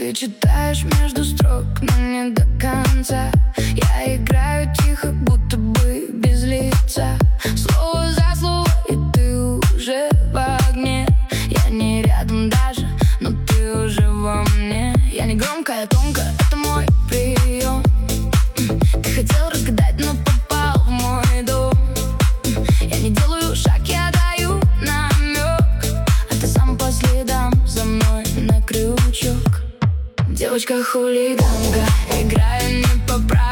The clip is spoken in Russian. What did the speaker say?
Ты читаешь между строк, но не до конца. Я играю тихо, будто бы без лица. Слово за слово, и ты уже в огне. Я не рядом даже, но ты уже во мне. Я не громкая, тонко, это мой прием. Ты хотел разгадать, но попал в мой дом. Я не делаю шаг, я даю намек, а ты сам по следам за мной на крючок. Девочка-хулиганка, играю не по правилам.